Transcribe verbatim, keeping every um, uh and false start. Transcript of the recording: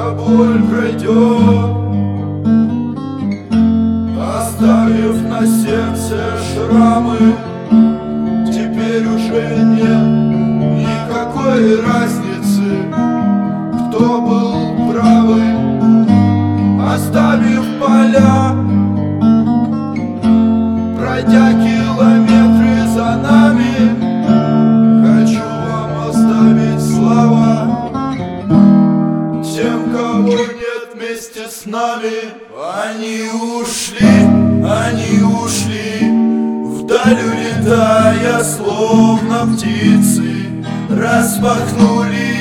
эта боль пройдет, оставив на сердце шрамы. Теперь уже нет никакой разницы, кто был правым. Оставив поля, пройдя километры за нами, хочу вам оставить слова тем, кого нет вместе с нами. Они ушли, они ушли, вдаль улетая, словно птицы, распахнули